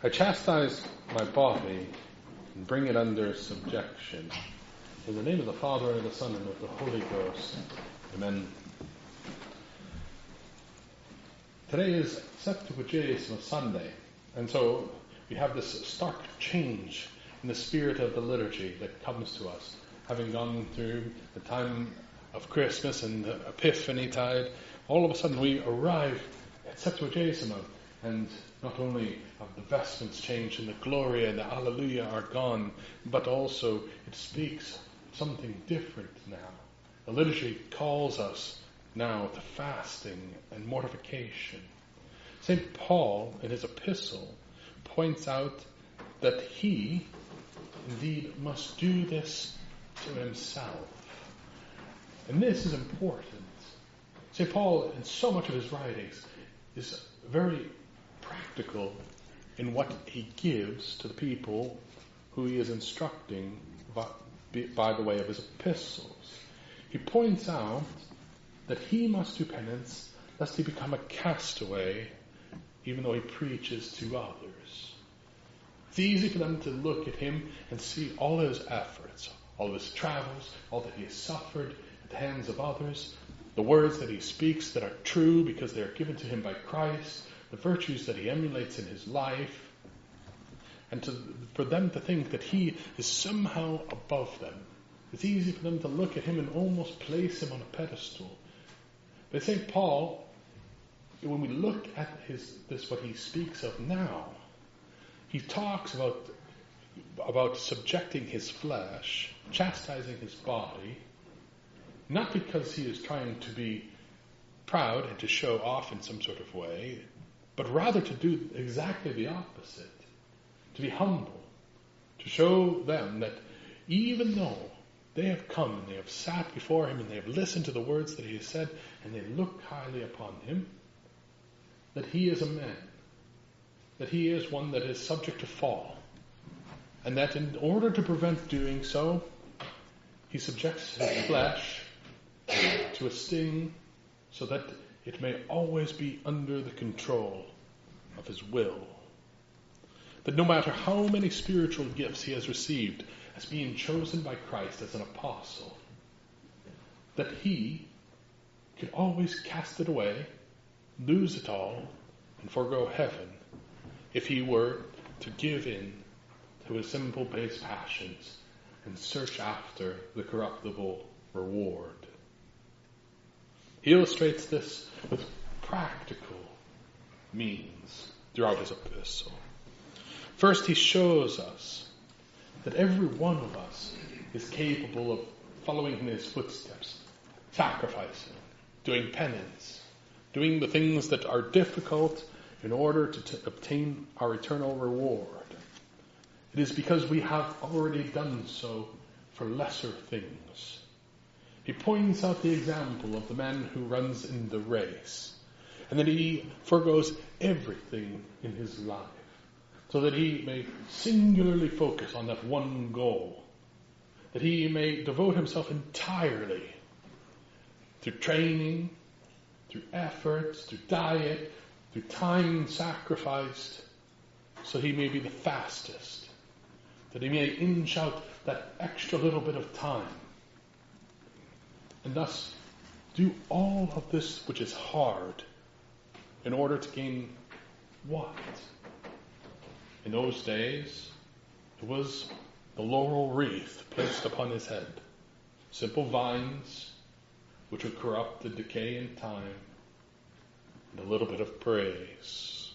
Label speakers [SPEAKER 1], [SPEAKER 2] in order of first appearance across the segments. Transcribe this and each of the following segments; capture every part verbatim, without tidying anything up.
[SPEAKER 1] I chastise my body and bring it under subjection. In the name of the Father, and of the Son, and of the Holy Ghost. Amen. Today is Septuagesima Sunday, and so we have this stark change in the spirit of the liturgy that comes to us. Having gone through the time of Christmas and the Epiphany tide, all of a sudden we arrive at Septuagesima, and not only have the vestments changed and the Gloria and the Alleluia are gone, but also it speaks something different now. The liturgy calls us now to fasting and mortification. Saint Paul, in his epistle, points out that he indeed must do this to himself. And this is important. Saint Paul, in so much of his writings, is very practical in what he gives to the people who he is instructing by, by the way of his epistles. He points out that he must do penance lest he become a castaway, even though he preaches to others. It's easy for them to look at him and see all his efforts, all of his travels, all that he has suffered at the hands of others, the words that he speaks that are true because they are given to him by Christ, the virtues that he emulates in his life, and to, for them to think that he is somehow above them. It's easy for them to look at him and almost place him on a pedestal. But Saint Paul, when we look at his this what he speaks of now, he talks about about subjecting his flesh, chastising his body, not because he is trying to be proud and to show off in some sort of way, but rather to do exactly the opposite, to be humble, to show them that even though they have come and they have sat before him and they have listened to the words that he has said and they look highly upon him, that he is a man, that he is one that is subject to fall, and that in order to prevent doing so, he subjects his flesh to a sting so that it may always be under the control of his will. That no matter how many spiritual gifts he has received as being chosen by Christ as an apostle, that he could always cast it away, lose it all, and forego heaven if he were to give in to his simple base passions and search after the corruptible reward. He illustrates this with practical means throughout his epistle. First, he shows us that every one of us is capable of following in his footsteps, sacrificing, doing penance, doing the things that are difficult in order to t- obtain our eternal reward. It is because we have already done so for lesser things. He points out the example of the man who runs in the race, and that he forgoes everything in his life, so that he may singularly focus on that one goal, that he may devote himself entirely through training, through efforts, through diet, through time sacrificed, so he may be the fastest, that he may inch out that extra little bit of time, and thus do all of this which is hard in order to gain what? In those days, it was the laurel wreath placed upon his head, simple vines which would corrupt and decay in time, and a little bit of praise.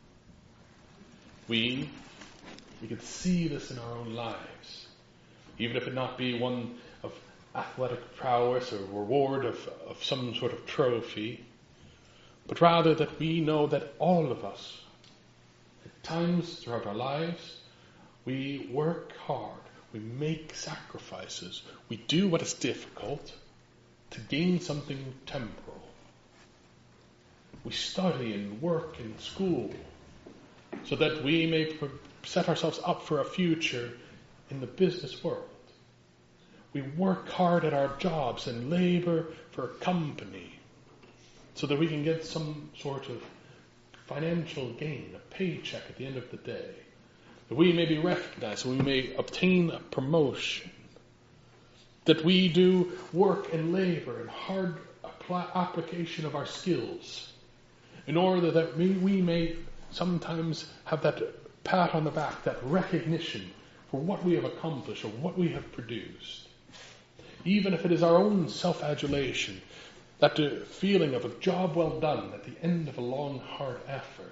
[SPEAKER 1] We, we could see this in our own lives, even if it not be one of athletic prowess or reward of, of some sort of trophy, but rather that we know that all of us, at times throughout our lives, we work hard, we make sacrifices, we do what is difficult to gain something temporal. We study and work in school so that we may set ourselves up for a future in the business world. We work hard at our jobs and labor for a company so that we can get some sort of financial gain, a paycheck at the end of the day, that we may be recognized, we may obtain a promotion, that we do work and labor and hard application of our skills in order that we, we may sometimes have that pat on the back, that recognition for what we have accomplished or what we have produced. Even if it is our own self-adulation, that feeling of a job well done at the end of a long, hard effort.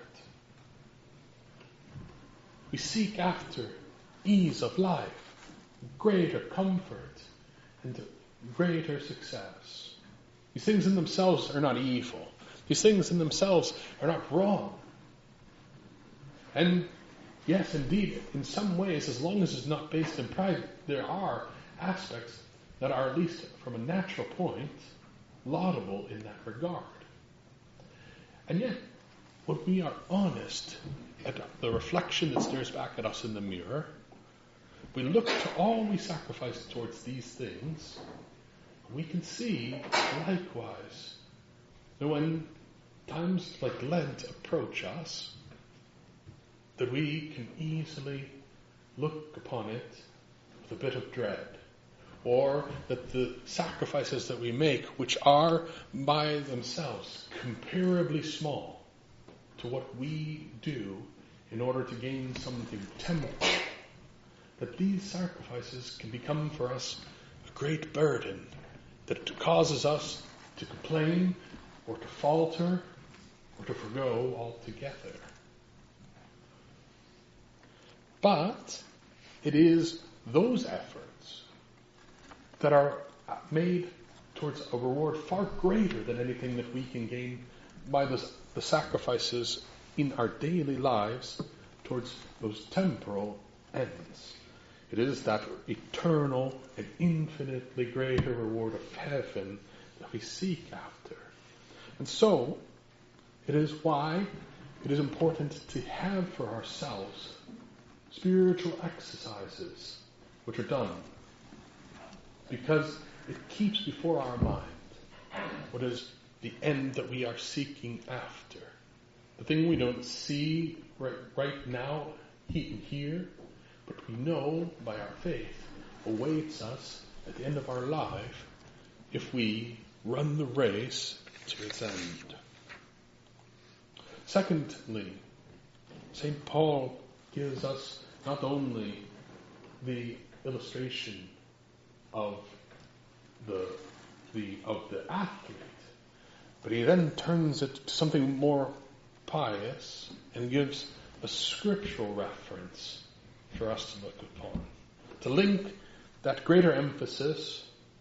[SPEAKER 1] We seek after ease of life, greater comfort, and greater success. These things in themselves are not evil. These things in themselves are not wrong. And yes, indeed, in some ways, as long as it's not based in pride, there are aspects that are, at least from a natural point, laudable in that regard. And yet, when we are honest at the reflection that stares back at us in the mirror, we look to all we sacrifice towards these things, we can see, likewise, that when times like Lent approach us, that we can easily look upon it with a bit of dread. Or that the sacrifices that we make, which are by themselves comparably small to what we do in order to gain something temporal, that these sacrifices can become for us a great burden that causes us to complain or to falter or to forgo altogether. But it is those efforts that are made towards a reward far greater than anything that we can gain by the, the sacrifices in our daily lives towards those temporal ends. It is that eternal and infinitely greater reward of heaven that we seek after. And so, it is why it is important to have for ourselves spiritual exercises which are done, because it keeps before our mind what is the end that we are seeking after. The thing we don't see right, right now, here, but we know by our faith awaits us at the end of our life if we run the race to its end. Secondly, Saint Paul gives us not only the illustration of the the of the athlete, but he then turns it to something more pious and gives a scriptural reference for us to look upon, to link that greater emphasis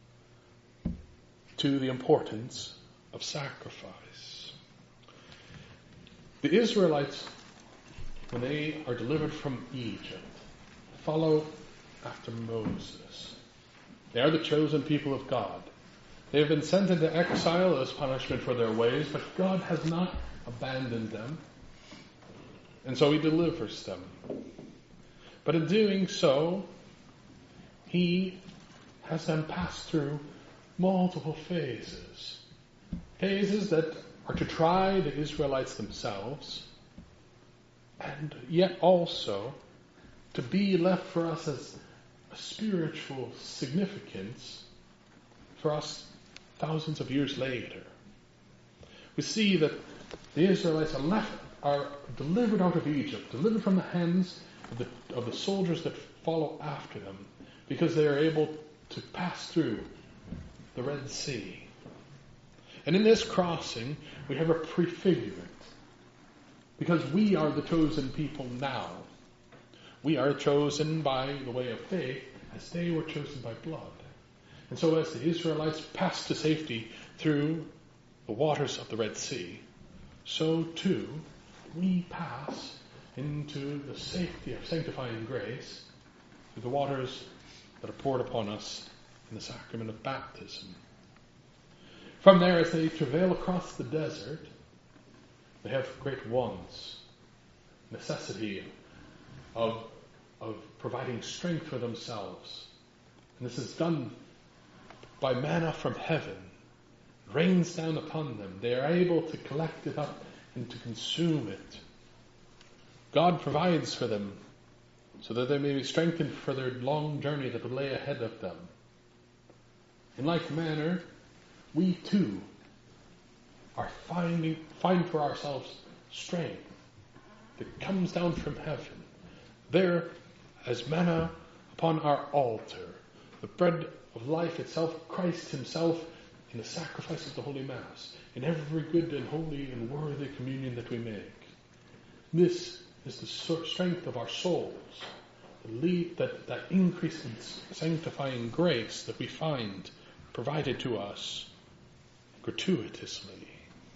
[SPEAKER 1] to the importance of sacrifice. The Israelites, when they are delivered from Egypt, follow after Moses. They are the chosen people of God. They have been sent into exile as punishment for their ways, but God has not abandoned them, and so He delivers them. But in doing so, He has them pass through multiple phases. Phases that are to try the Israelites themselves, and yet also to be left for us as a spiritual significance for us thousands of years later. We see that the Israelites are left, are delivered out of Egypt, delivered from the hands of the, of the soldiers that follow after them, because they are able to pass through the Red Sea. And in this crossing, we have a prefigurement, because we are the chosen people now. We are chosen by the way of faith, as they were chosen by blood. And so as the Israelites passed to safety through the waters of the Red Sea, so too we pass into the safety of sanctifying grace through the waters that are poured upon us in the sacrament of baptism. From there, as they travail across the desert, they have great wants, necessity of, of providing strength for themselves. And this is done by manna from heaven. It rains down upon them. They are able to collect it up and to consume it. God provides for them so that they may be strengthened for their long journey that would lay ahead of them. In like manner, we too are finding, find for ourselves strength that comes down from heaven. There, as manna upon our altar, the bread of life itself, Christ himself, in the sacrifice of the Holy Mass, in every good and holy and worthy communion that we make. This is the strength of our souls, the lead, that, that increase in sanctifying grace that we find provided to us gratuitously.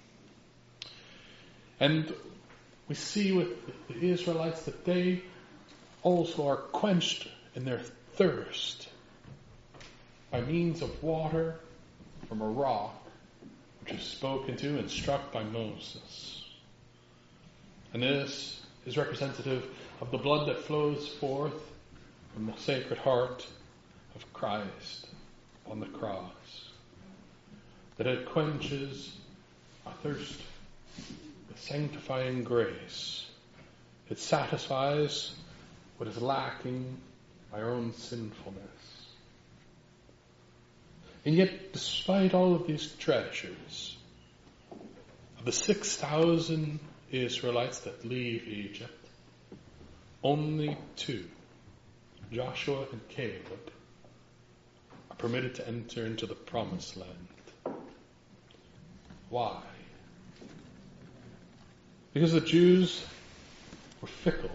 [SPEAKER 1] And we see with the Israelites that they also are quenched in their thirst by means of water from a rock which is spoken to and struck by Moses. And this is representative of the blood that flows forth from the Sacred Heart of Christ on the cross. That it quenches our thirst with sanctifying grace. It satisfies what is lacking by our own sinfulness. And yet, despite all of these treasures, of the six thousand Israelites that leave Egypt, only two, Joshua and Caleb, are permitted to enter into the Promised Land. Why? Because the Jews were fickle.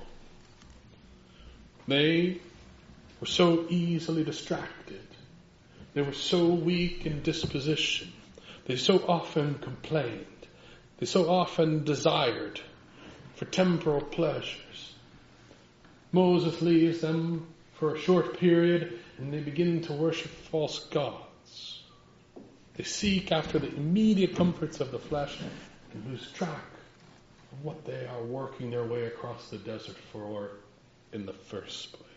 [SPEAKER 1] They were so easily distracted. They were so weak in disposition. They so often complained. They so often desired for temporal pleasures. Moses leaves them for a short period and they begin to worship false gods. They seek after the immediate comforts of the flesh and lose track of what they are working their way across the desert for in the first place.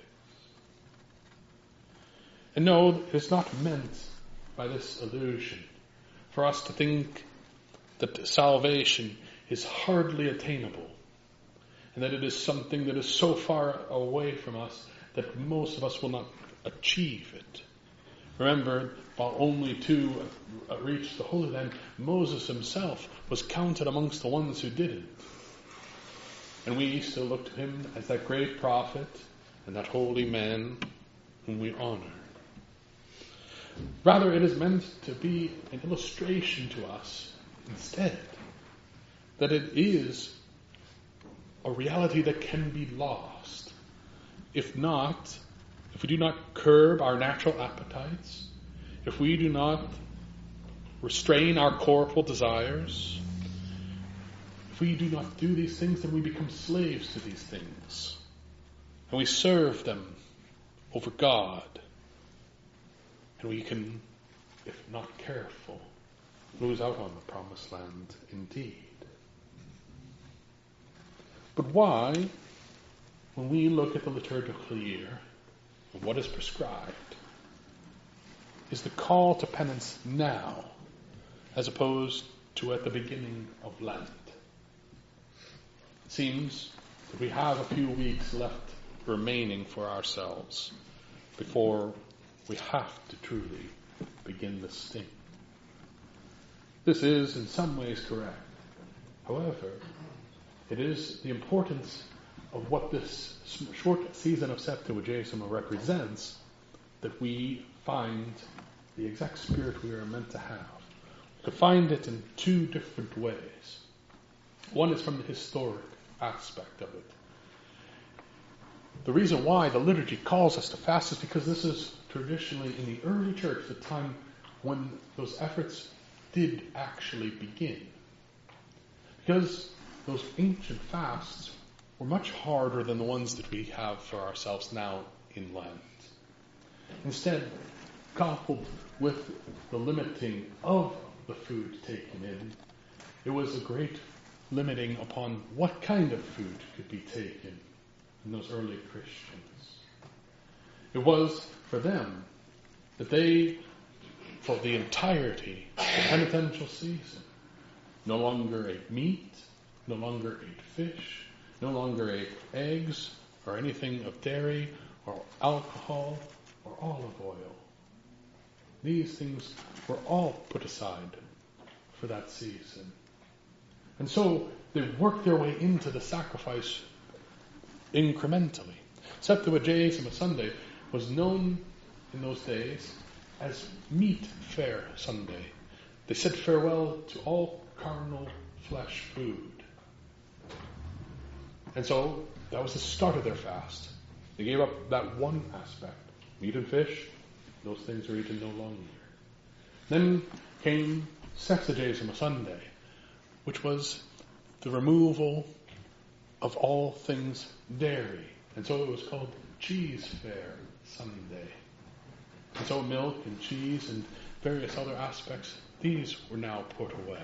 [SPEAKER 1] And no, it's not meant by this illusion for us to think that salvation is hardly attainable and that it is something that is so far away from us that most of us will not achieve it. Remember, while only two reached the Holy Land, Moses himself was counted amongst the ones who didn't. And we still look to him as that great prophet and that holy man whom we honor. Rather, it is meant to be an illustration to us instead that it is a reality that can be lost. If not, if we do not curb our natural appetites, if we do not restrain our corporal desires, if we do not do these things, then we become slaves to these things. And we serve them over God. And we can, if not careful, lose out on the Promised Land indeed. But why, when we look at the liturgical year and what is prescribed, is the call to penance now as opposed to at the beginning of Lent? It seems that we have a few weeks left remaining for ourselves before we have to truly begin this thing. This is in some ways correct. However, it is the importance of what this short season of Septuagesima represents that we find the exact spirit we are meant to have. We can find it in two different ways. One is from the historic aspect of it. The reason why the liturgy calls us to fast is because this is traditionally in the early church the time when those efforts did actually begin. Because those ancient fasts were much harder than the ones that we have for ourselves now in Lent. Instead, coupled with the limiting of the food taken in, it was a great limiting upon what kind of food could be taken in those early Christians. It was for them that they, for the entirety of the penitential season, no longer ate meat, no longer ate fish, no longer ate eggs or anything of dairy or alcohol or olive oil. These things were all put aside for that season. And so they worked their way into the sacrifice incrementally. Septuagesima Sunday was known in those days as Meat Fair Sunday. They said farewell to all carnal flesh food. And so that was the start of their fast. They gave up that one aspect. Meat and fish, those things are eaten no longer. Then came Sexagesima Sunday, which was the removal of all things dairy. And so it was called Cheese Fair Sunday. And so milk and cheese and various other aspects, these were now put away.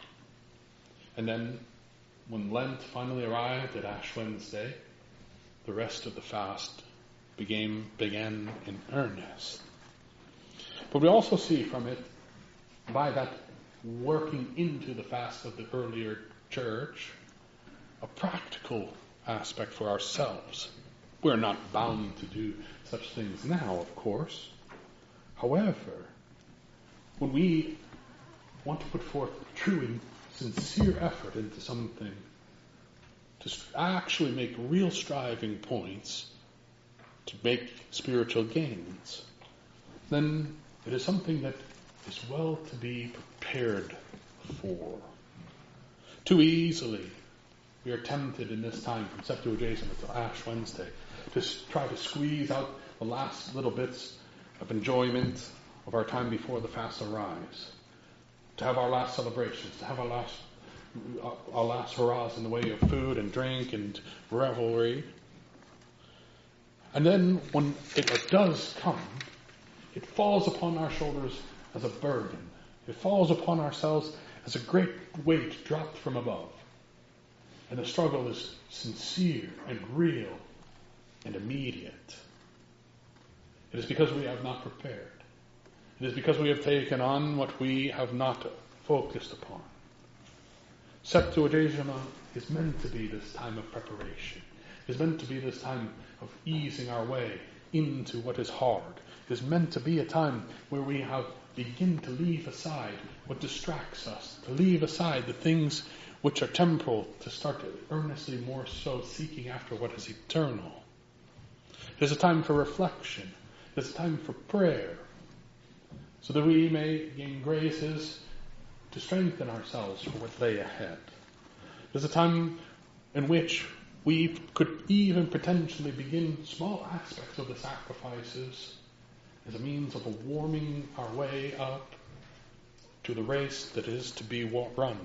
[SPEAKER 1] And then when Lent finally arrived at Ash Wednesday, the rest of the fast began, began in earnest. But we also see from it, by that working into the fast of the earlier church, a practical aspect for ourselves. We're not bound to do such things now, of course. However, when we want to put forth true and sincere effort into something, to actually make real striving points, to make spiritual gains, then it is something that is well to be prepared for. Too easily, we are tempted in this time from Septuagesima to Ash Wednesday to try to squeeze out the last little bits of enjoyment of our time before the fast arrives, to have our last celebrations, to have our last our last hurrahs in the way of food and drink and revelry. And then when it does come, it falls upon our shoulders as a burden. It falls upon ourselves as a great weight dropped from above. And the struggle is sincere and real and immediate. It is because we have not prepared. It is because we have taken on what we have not focused upon. Septuagesima is meant to be this time of preparation. It is meant to be this time of easing our way into what is hard. It is meant to be a time where we have begin to leave aside what distracts us, to leave aside the things which are temporal, to start earnestly more so seeking after what is eternal. It is a time for reflection. It is a time for prayer, so that we may gain graces to strengthen ourselves for what lay ahead. It is a time in which we could even potentially begin small aspects of the sacrifices as a means of warming our way up to the race that is to be run.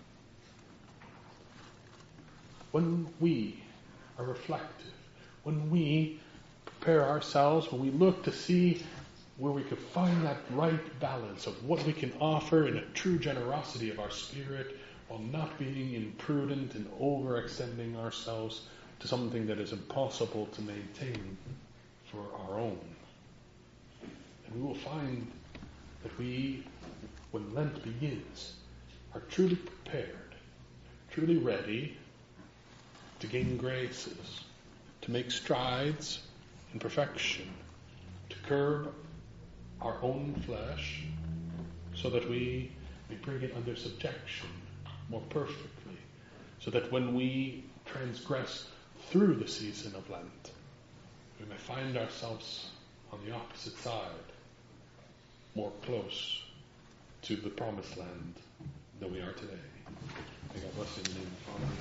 [SPEAKER 1] When we are reflective, when we prepare ourselves, when we look to see where we could find that right balance of what we can offer in a true generosity of our spirit while not being imprudent and overextending ourselves to something that is impossible to maintain for our own. And we will find that we, when Lent begins, are truly prepared, truly ready to gain graces, to make strides in perfection, to curb our own flesh, so that we may bring it under subjection more perfectly, so that when we transgress through the season of Lent, we may find ourselves on the opposite side, more close to the promised land than we are today. May God bless you in the name of the Father.